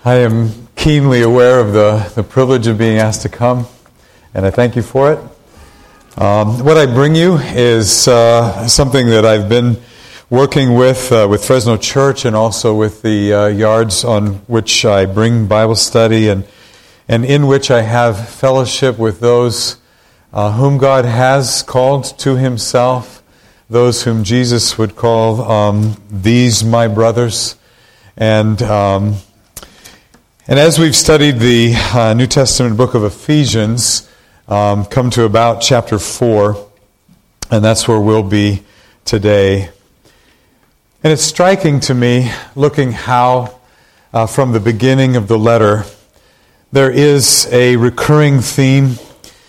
I am keenly aware of the privilege of being asked to come, and I thank you for it. What I bring you is something that I've been working with Fresno Church and also with the yards on which I bring Bible study and in which I have fellowship with those whom God has called to Himself, those whom Jesus would call these my brothers. And as we've studied the New Testament book of Ephesians, come to about chapter 4, and that's where we'll be today. And it's striking to me, looking how from the beginning of the letter, there is a recurring theme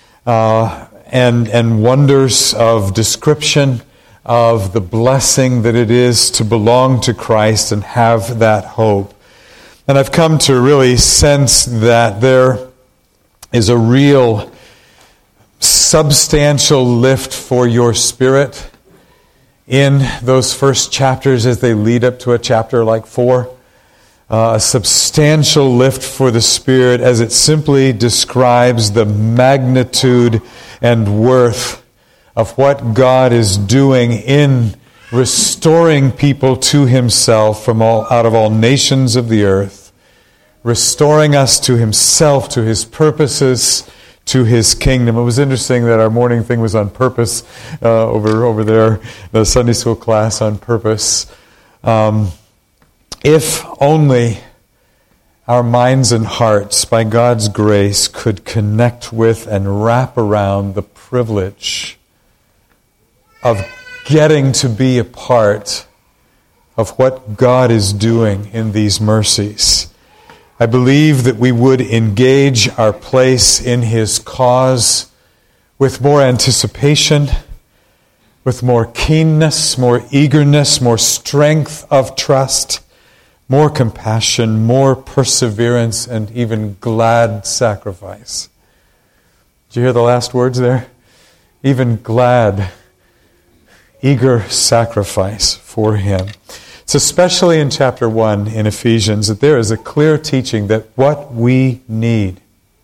and wonders of description of the blessing that it is to belong to Christ and have that hope. And I've come to really sense that there is a real substantial lift for your spirit in those first chapters as they lead up to a chapter like 4. A substantial lift for the Spirit as it simply describes the magnitude and worth of what God is doing in restoring people to Himself from out of all nations of the earth, restoring us to Himself, to His purposes, to His kingdom. It was interesting that our morning thing was on purpose over there, the Sunday school class on purpose. If only our minds and hearts, by God's grace, could connect with and wrap around the privilege of getting to be a part of what God is doing in these mercies. I believe that we would engage our place in His cause with more anticipation, with more keenness, more eagerness, more strength of trust, more compassion, more perseverance, and even glad sacrifice. Did you hear the last words there? Even glad, eager sacrifice for Him. It's especially in chapter 1 in Ephesians that there is a clear teaching that what we need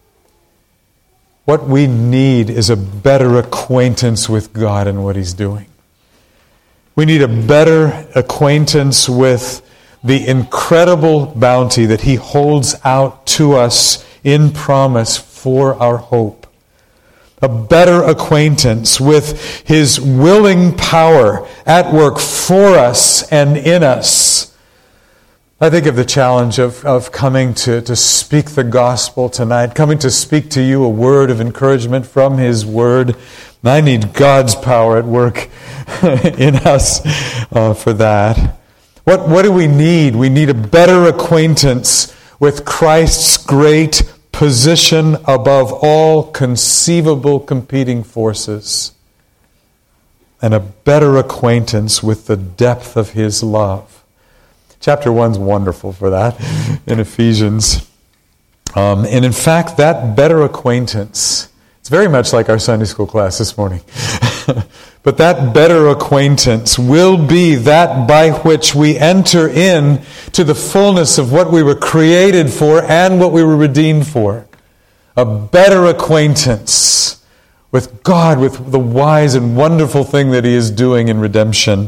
is a better acquaintance with God and what He's doing. We need a better acquaintance with the incredible bounty that He holds out to us in promise for our hope. A better acquaintance with His willing power at work for us and in us. I think of the challenge of coming to speak the gospel tonight, coming to speak to you a word of encouragement from His Word. I need God's power at work in us for that. What do we need? We need a better acquaintance with Christ's great position above all conceivable competing forces, and a better acquaintance with the depth of His love. Chapter 1's wonderful for that in Ephesians. And in fact, that better acquaintance, it's very much like our Sunday school class this morning. But that better acquaintance will be that by which we enter in to the fullness of what we were created for and what we were redeemed for. A better acquaintance with God, with the wise and wonderful thing that He is doing in redemption.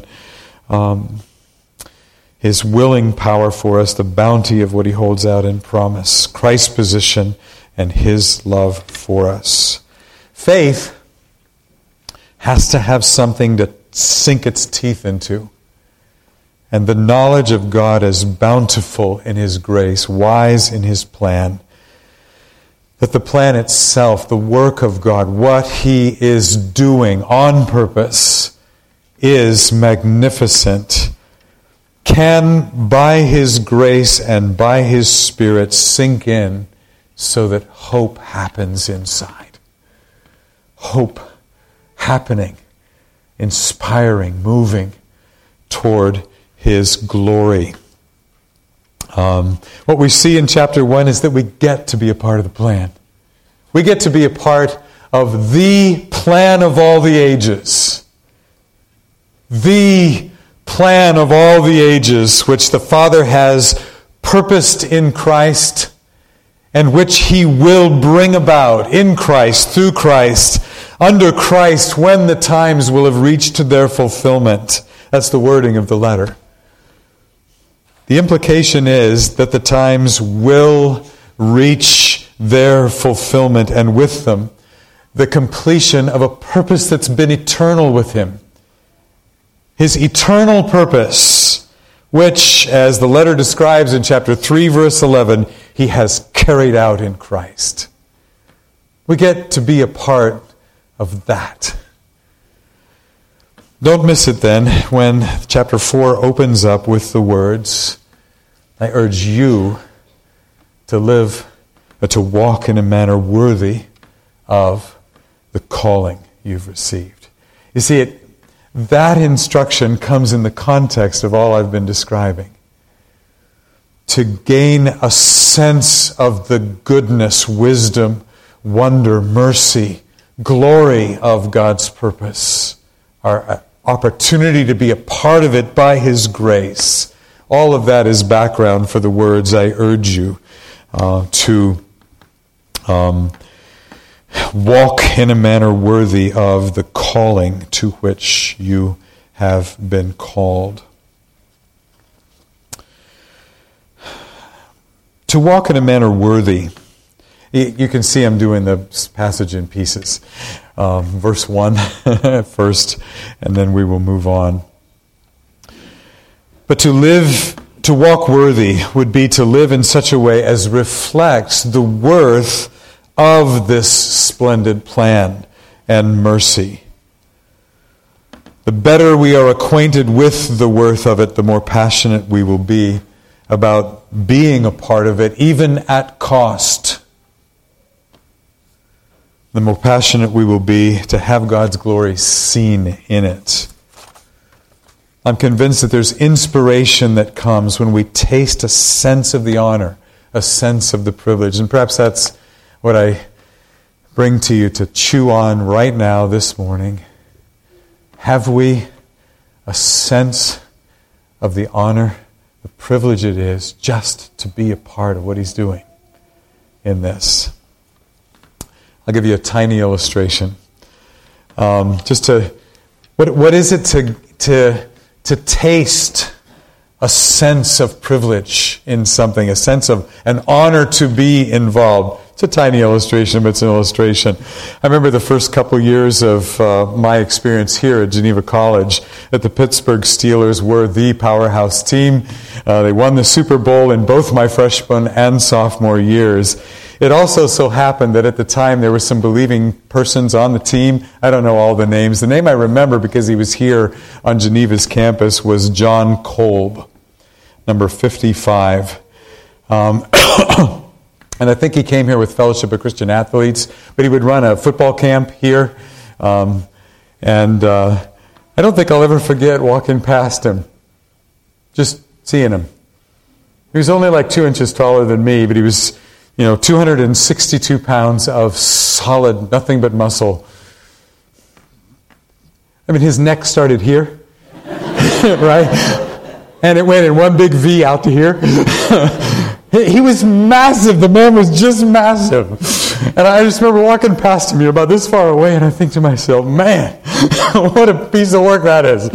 His willing power for us, the bounty of what He holds out in promise, Christ's position and His love for us. Faith has to have something to sink its teeth into. And the knowledge of God as bountiful in His grace, wise in His plan. That the plan itself, the work of God, what He is doing on purpose is magnificent. Can, by His grace and by His Spirit, sink in so that hope happens inside. Hope happening, inspiring, moving toward His glory. What we see in chapter 1 is that we get to be a part of the plan. We get to be a part of the plan of all the ages. The plan of all the ages which the Father has purposed in Christ, and which he will bring about in Christ, through Christ, under Christ, when the times will have reached their fulfillment. That's the wording of the letter. The implication is that the times will reach their fulfillment, and with them, the completion of a purpose that's been eternal with him. His eternal purpose, which, as the letter describes in chapter 3, verse 11, he has carried out in Christ. We get to be a part of that. Don't miss it then when chapter 4 opens up with the words, I urge you to live, to walk in a manner worthy of the calling you've received. You see, that instruction comes in the context of all I've been describing. To gain a sense of the goodness, wisdom, wonder, mercy, glory of God's purpose, our opportunity to be a part of it by His grace. All of that is background for the words, I urge you to walk in a manner worthy of the calling to which you have been called. To walk in a manner worthy. You can see I'm doing the passage in pieces. Verse 1 first, and then we will move on. But to walk worthy would be to live in such a way as reflects the worth of this splendid plan and mercy. The better we are acquainted with the worth of it, the more passionate we will be about being a part of it, even at cost. The more passionate we will be to have God's glory seen in it. I'm convinced that there's inspiration that comes when we taste a sense of the honor, a sense of the privilege. And perhaps that's what I bring to you to chew on right now this morning. Have we a sense of the honor, the privilege it is just to be a part of what He's doing in this? I'll give you a tiny illustration. What is it to taste a sense of privilege in something, a sense of an honor to be involved? It's a tiny illustration, but it's an illustration. I remember the first couple years of my experience here at Geneva College that the Pittsburgh Steelers were the powerhouse team. They won the Super Bowl in both my freshman and sophomore years. It also so happened that at the time there were some believing persons on the team. I don't know all the names. The name I remember because he was here on Geneva's campus was John Kolb, number 55. And I think he came here with Fellowship of Christian Athletes, but he would run a football camp here. I don't think I'll ever forget walking past him, just seeing him. He was only like 2 inches taller than me, but he was 262 pounds of solid, nothing but muscle. I mean, his neck started here, right? And it went in one big V out to here. He was massive. The man was just massive. And I just remember walking past him, about this far away, and I think to myself, man, what a piece of work that is.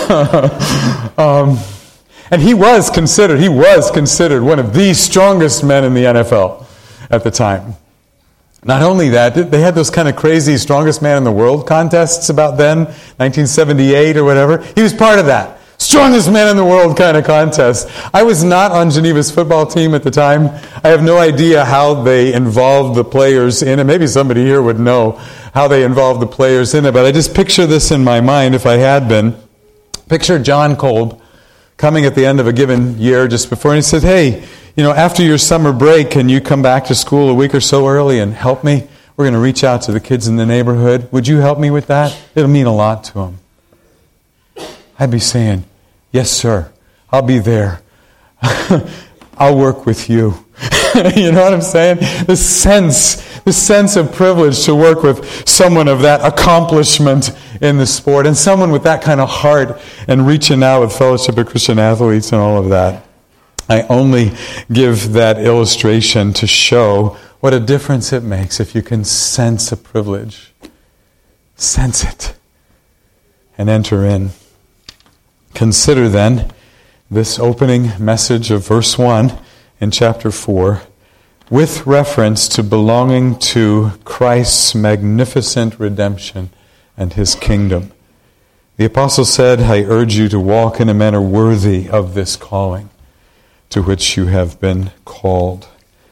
And he was considered one of the strongest men in the NFL at the time. Not only that, they had those kind of crazy strongest man in the world contests about then, 1978 or whatever. He was part of that. Strongest man in the world kind of contest. I was not on Geneva's football team at the time. I have no idea how they involved the players in it. Maybe somebody here would know how they involved the players in it. But I just picture this in my mind, if I had been. Picture John Kolb coming at the end of a given year just before, and he said, hey, after your summer break, can you come back to school a week or so early and help me? We're going to reach out to the kids in the neighborhood. Would you help me with that? It'll mean a lot to them. I'd be saying, yes, sir, I'll be there. I'll work with you. You know what I'm saying? The sense of privilege to work with someone of that accomplishment in the sport and someone with that kind of heart and reaching out with Fellowship of Christian Athletes and all of that. I only give that illustration to show what a difference it makes if you can sense a privilege. Sense it and enter in. Consider then this opening message of verse 1 in chapter 4 with reference to belonging to Christ's magnificent redemption and His kingdom. The apostle said, I urge you to walk in a manner worthy of this calling to which you have been called.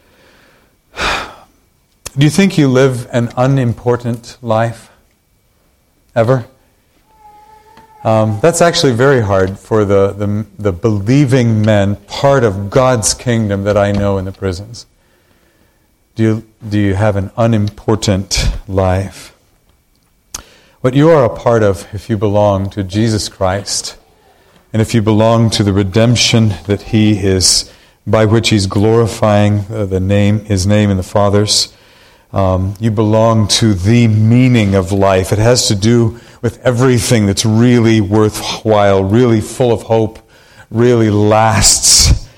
Do you think you live an unimportant life? Ever? That's actually very hard for the believing men, part of God's kingdom that I know in the prisons. Do you have an unimportant life? What you are a part of if you belong to Jesus Christ, and if you belong to the redemption that He is, by which He's glorifying His name in the Father's, you belong to the meaning of life. It has to do with everything that's really worthwhile, really full of hope, really lasts.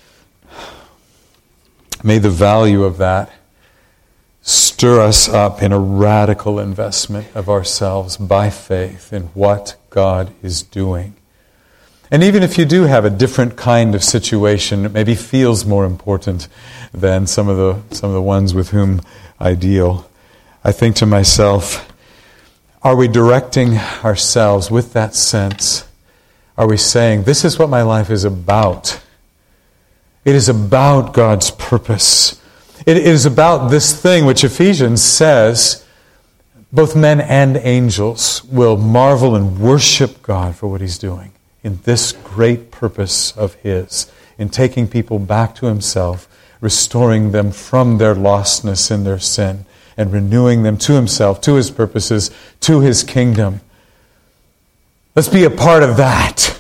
May the value of that stir us up in a radical investment of ourselves by faith in what God is doing. And even if you do have a different kind of situation, it maybe feels more important than some of the ones with whom I deal, I think to myself, are we directing ourselves with that sense? Are we saying, this is what my life is about? It is about God's purpose. It is about this thing which Ephesians says, both men and angels will marvel and worship God for what He's doing in this great purpose of His, in taking people back to Himself, restoring them from their lostness in their sin, and renewing them to Himself, to His purposes, to His kingdom. Let's be a part of that.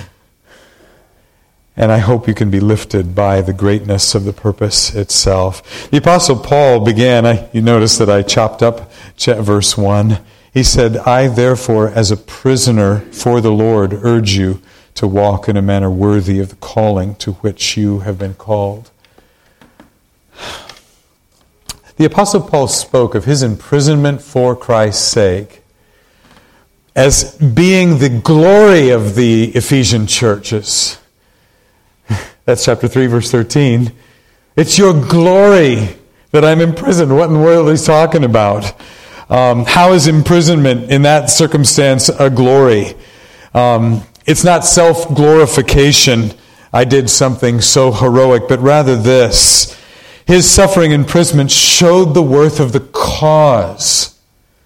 And I hope you can be lifted by the greatness of the purpose itself. The Apostle Paul began, you notice that I chopped up verse 1. He said, I therefore, as a prisoner for the Lord, urge you to walk in a manner worthy of the calling to which you have been called. The Apostle Paul spoke of his imprisonment for Christ's sake as being the glory of the Ephesian churches. That's chapter 3, verse 13. It's your glory that I'm imprisoned. What in the world is he talking about? How is imprisonment in that circumstance a glory? It's not self-glorification. I did something so heroic, but rather this. His suffering imprisonment showed the worth of the cause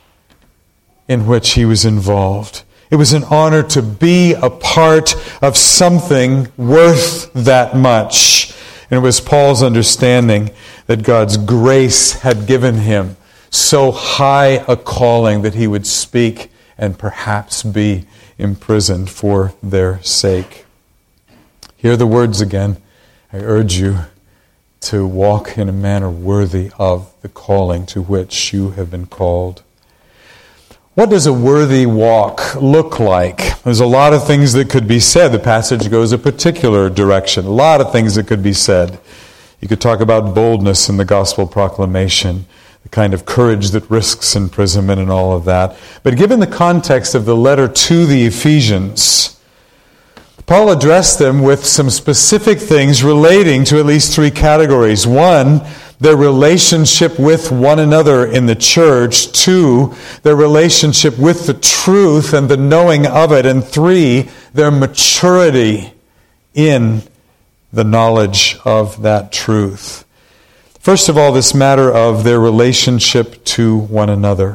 in which he was involved. It was an honor to be a part of something worth that much. And it was Paul's understanding that God's grace had given him so high a calling that he would speak and perhaps be imprisoned for their sake. Hear the words again. I urge you to walk in a manner worthy of the calling to which you have been called. What does a worthy walk look like? There's a lot of things that could be said. The passage goes a particular direction. A lot of things that could be said. You could talk about boldness in the gospel proclamation, the kind of courage that risks imprisonment and all of that. But given the context of the letter to the Ephesians, Paul addressed them with some specific things relating to at least three categories. One, their relationship with one another in the church. Two, their relationship with the truth and the knowing of it. And three, their maturity in the knowledge of that truth. First of all, this matter of their relationship to one another.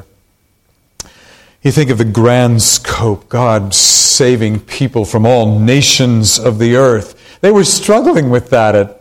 You think of the grand scope, God saving people from all nations of the earth. They were struggling with that at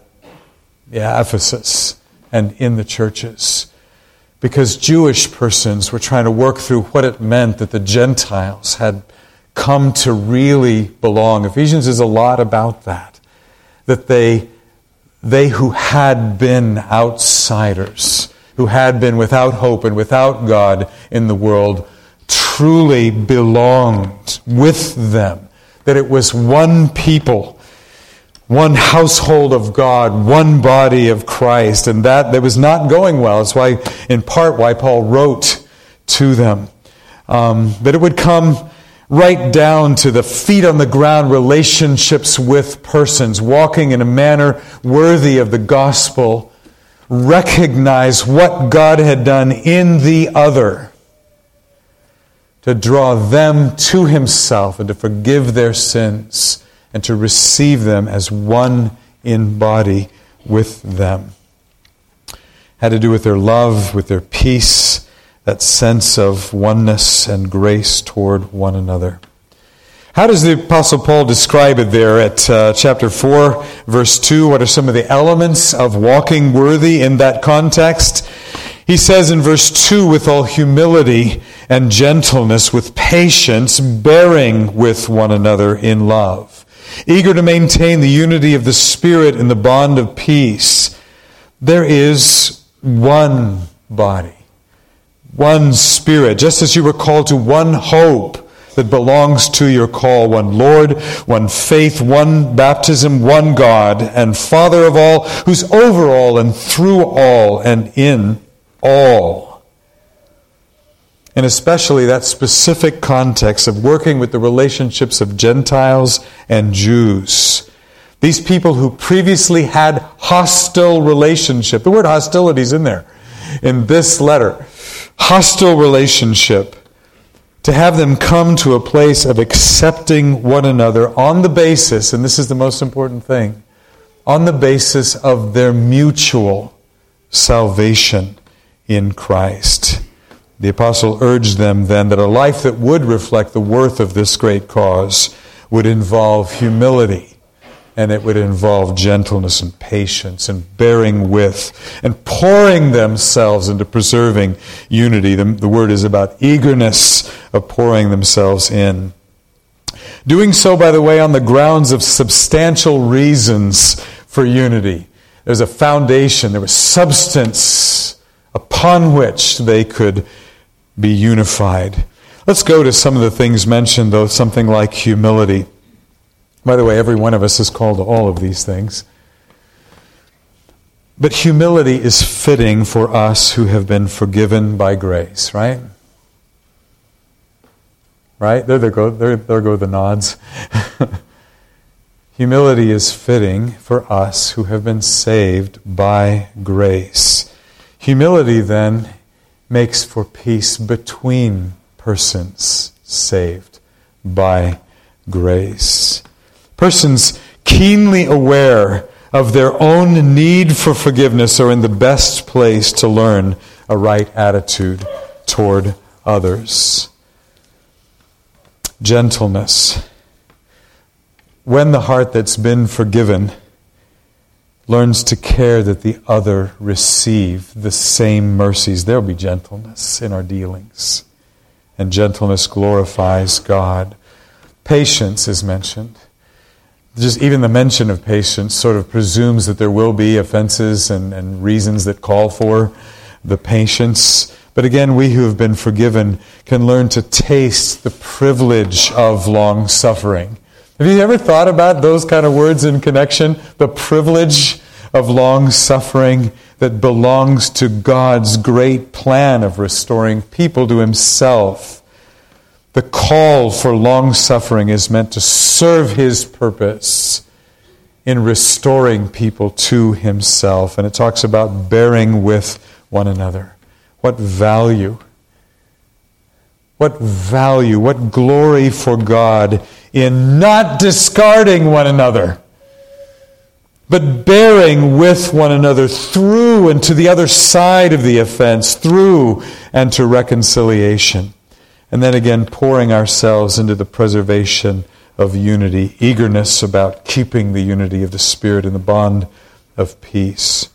Ephesus and in the churches, because Jewish persons were trying to work through what it meant that the Gentiles had come to really belong. Ephesians is a lot about that they who had been outsiders, who had been without hope and without God in the world, truly belonged with them, that it was one people. one household of God, one body of Christ, and that was not going well. That's why, in part, why Paul wrote to them. That it would come right down to the feet on the ground relationships with persons, walking in a manner worthy of the gospel, recognize what God had done in the other, to draw them to himself and to forgive their sins and to receive them as one in body with them. Had to do with their love, with their peace, that sense of oneness and grace toward one another. How does the Apostle Paul describe it there at chapter 4, verse 2? What are some of the elements of walking worthy in that context? He says in verse 2, with all humility and gentleness, with patience, bearing with one another in love, eager to maintain the unity of the Spirit in the bond of peace. There is one body, one Spirit, just as you were called to one hope that belongs to your call, one Lord, one faith, one baptism, one God, and Father of all, who's over all and through all and in all. And especially that specific context of working with the relationships of Gentiles and Jews. These people who previously had hostile relationship. The word hostility is in there in this letter. Hostile relationship. To have them come to a place of accepting one another on the basis, and this is the most important thing, on the basis of their mutual salvation in Christ. The apostle urged them then that a life that would reflect the worth of this great cause would involve humility, and it would involve gentleness and patience and bearing with and pouring themselves into preserving unity. The word is about eagerness of pouring themselves in. Doing so, by the way, on the grounds of substantial reasons for unity. There's a foundation, there was substance upon which they could be unified. Let's go to some of the things mentioned, though, something like humility. By the way, every one of us is called to all of these things. But humility is fitting for us who have been forgiven by grace, right? Right? There go the nods. Humility is fitting for us who have been saved by grace. Humility, then, makes for peace between persons saved by grace. Persons keenly aware of their own need for forgiveness are in the best place to learn a right attitude toward others. Gentleness. When the heart that's been forgiven learns to care that the other receive the same mercies, there will be gentleness in our dealings. And gentleness glorifies God. Patience is mentioned. Just even the mention of patience sort of presumes that there will be offenses and reasons that call for the patience. But again, we who have been forgiven can learn to taste the privilege of long-suffering. Have you ever thought about those kind of words in connection? The privilege of long-suffering that belongs to God's great plan of restoring people to himself. The call for long-suffering is meant to serve his purpose in restoring people to himself. And it talks about bearing with one another. What value, what glory for God in not discarding one another, but bearing with one another through and to the other side of the offense, through and to reconciliation. And then again, pouring ourselves into the preservation of unity, eagerness about keeping the unity of the Spirit in the bond of peace.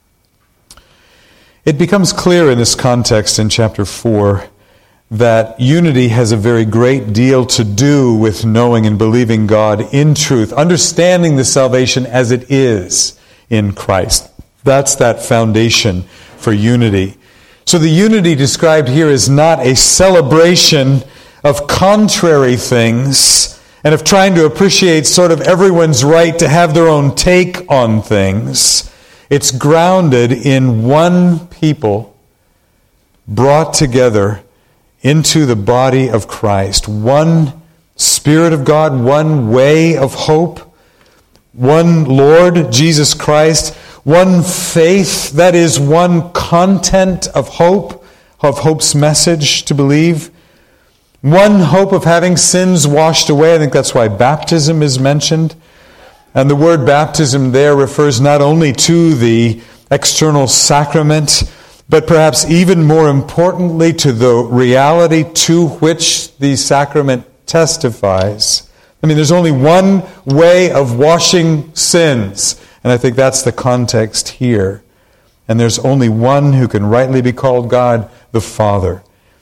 It becomes clear in this context in chapter 4 that unity has a very great deal to do with knowing and believing God in truth, understanding the salvation as it is in Christ. That's that foundation for unity. So the unity described here is not a celebration of contrary things and of trying to appreciate sort of everyone's right to have their own take on things. It's grounded in one people brought together into the body of Christ. One Spirit of God, one way of hope, one Lord, Jesus Christ, one faith, that is one content of hope, of hope's message to believe. One hope of having sins washed away. I think that's why baptism is mentioned. And the word baptism there refers not only to the external sacrament, but perhaps even more importantly to the reality to which the sacrament testifies. I mean, there's only one way of washing sins, and I think that's the context here. And there's only one who can rightly be called God, the Father.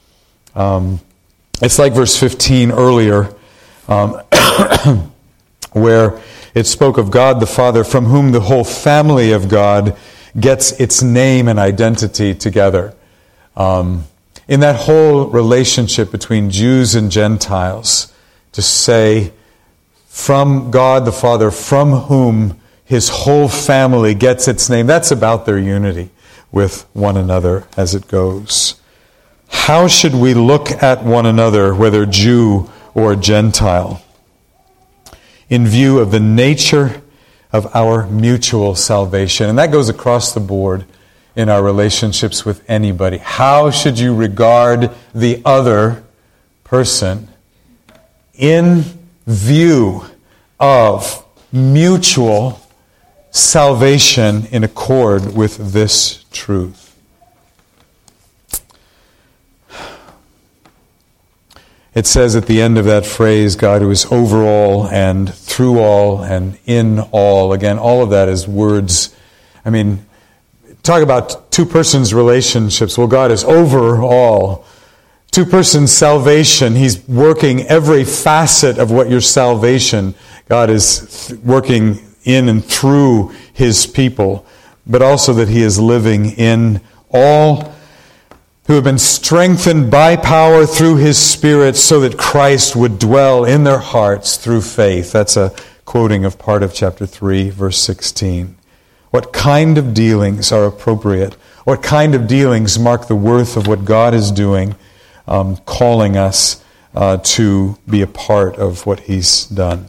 It's like verse 15 earlier, where it spoke of God the Father, from whom the whole family of God gets its name and identity together. In that whole relationship between Jews and Gentiles, to say, from God the Father, from whom His whole family gets its name, that's about their unity with one another as it goes. How should we look at one another, whether Jew or Gentile, in view of the nature of our mutual salvation? And that goes across the board in our relationships with anybody. How should you regard the other person in view of mutual salvation in accord with this truth? It says at the end of that phrase, God who is over all and through all and in all. Again, all of that is words. I mean, talk about two persons' relationships. Well, God is over all. Two persons' salvation. He's working every facet of what your salvation. God is working in and through His people. But also that He is living in all who have been strengthened by power through His Spirit so that Christ would dwell in their hearts through faith. That's a quoting of part of chapter 3, verse 16. What kind of dealings are appropriate? What kind of dealings mark the worth of what God is doing, calling us to be a part of what He's done?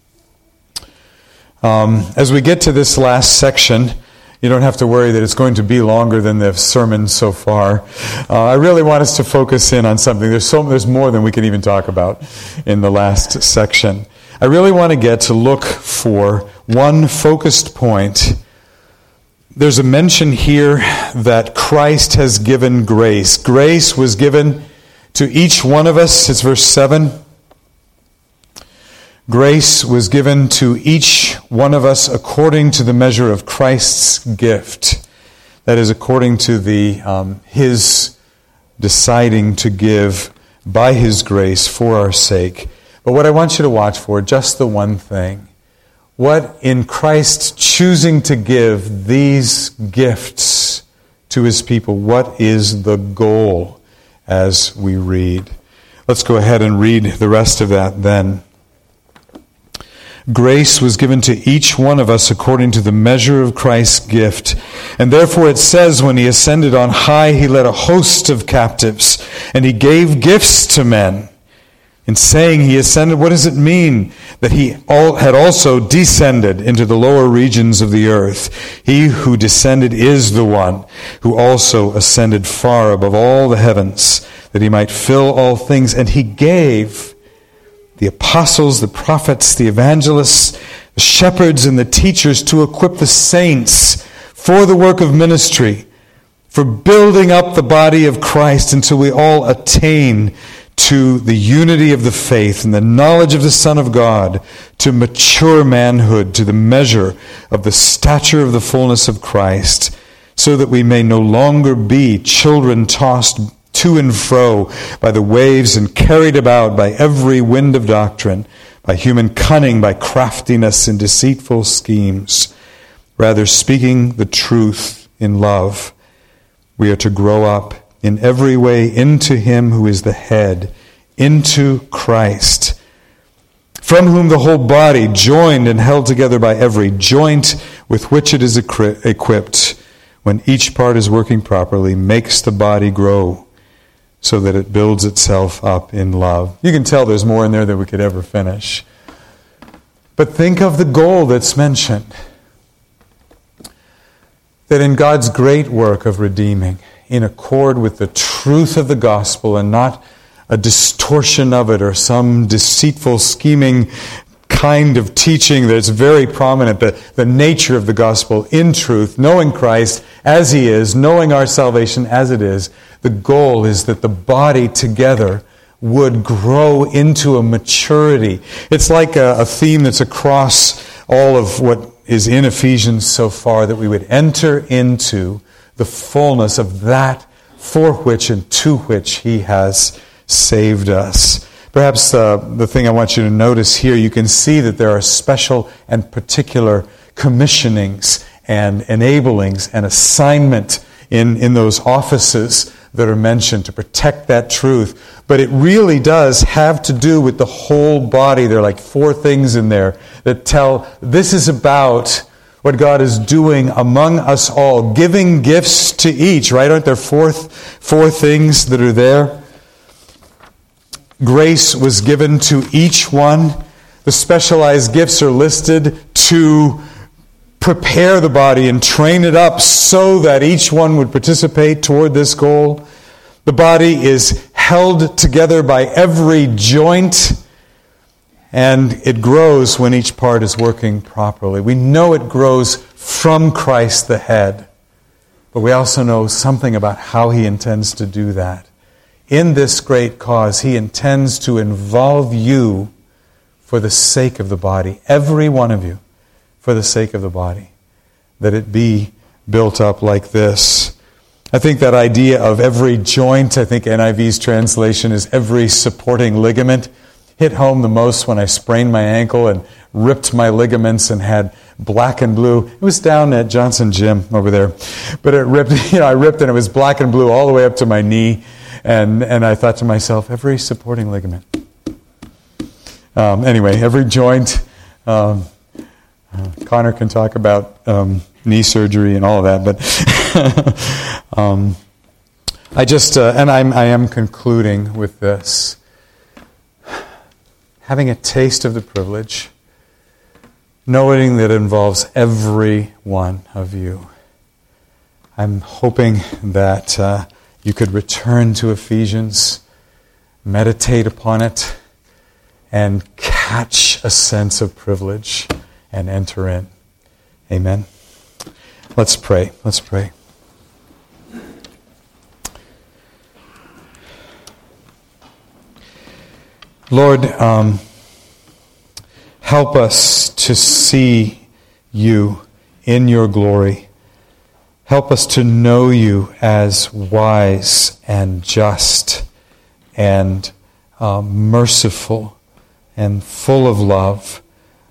As we get to this last section, you don't have to worry that it's going to be longer than the sermon so far. I really want us to focus in on something. There's more than we can even talk about in the last section. I really want to get to look for one focused point. There's a mention here that Christ has given grace. Grace was given to each one of us. It's verse 7. Grace was given to each one of us according to the measure of Christ's gift. That is, according to His deciding to give by His grace for our sake. But what I want you to watch for, just the one thing. What in Christ choosing to give these gifts to His people, what is the goal as we read? Let's go ahead and read the rest of that then. Grace was given to each one of us according to the measure of Christ's gift. And therefore it says, when He ascended on high, He led a host of captives, and He gave gifts to men. In saying He ascended, what does it mean? That He had also descended into the lower regions of the earth. He who descended is the one who also ascended far above all the heavens, that He might fill all things. And He gave the apostles, the prophets, the evangelists, the shepherds, and the teachers to equip the saints for the work of ministry, for building up the body of Christ until we all attain to the unity of the faith and the knowledge of the Son of God, to mature manhood, to the measure of the stature of the fullness of Christ, so that we may no longer be children tossed to and fro by the waves and carried about by every wind of doctrine, by human cunning, by craftiness and deceitful schemes. Rather, speaking the truth in love, we are to grow up in every way into Him who is the head, into Christ, from whom the whole body, joined and held together by every joint with which it is equipped, when each part is working properly, makes the body grow so that it builds itself up in love. You can tell there's more in there than we could ever finish. But think of the goal that's mentioned. That in God's great work of redeeming, in accord with the truth of the gospel and not a distortion of it or some deceitful, scheming kind of teaching that's very prominent, the nature of the gospel in truth, knowing Christ as He is, knowing our salvation as it is, the goal is that the body together would grow into a maturity. It's like a theme that's across all of what is in Ephesians so far, that we would enter into the fullness of that for which and to which He has saved us. Perhaps the thing I want you to notice here, you can see that there are special and particular commissionings and enablings and assignment in those offices that are mentioned to protect that truth. But it really does have to do with the whole body. There are like 4 things in there that tell this is about what God is doing among us all, giving gifts to each, right? Aren't there four things that are there? Grace was given to each one. The specialized gifts are listed to prepare the body and train it up so that each one would participate toward this goal. The body is held together by every joint, and it grows when each part is working properly. We know it grows from Christ the head, but we also know something about how He intends to do that. In this great cause, He intends to involve you for the sake of the body, every one of you, for the sake of the body, that it be built up like this. I think that idea of every joint, I think NIV's translation is every supporting ligament, hit home the most when I sprained my ankle and ripped my ligaments and had black and blue. It was down at Johnson Gym over there. But it ripped, I ripped and it was black and blue all the way up to my knee. And I thought to myself, every supporting ligament. Anyway, every joint. Connor can talk about knee surgery and all of that, but I am concluding with this. Having a taste of the privilege, knowing that it involves every one of you. I'm hoping that you could return to Ephesians, meditate upon it, and catch a sense of privilege and enter in. Amen. Let's pray. Let's pray. Lord, help us to see You in Your glory. Help us to know You as wise and just and merciful and full of love,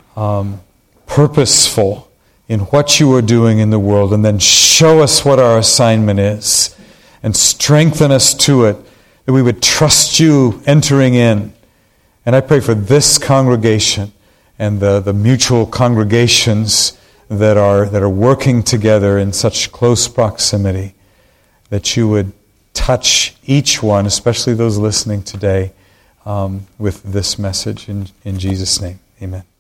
purposeful in what You are doing in the world, and then show us what our assignment is and strengthen us to it, that we would trust You entering in. And I pray for this congregation and the mutual congregations that are working together in such close proximity, that You would touch each one, especially those listening today, with this message in Jesus' name. Amen.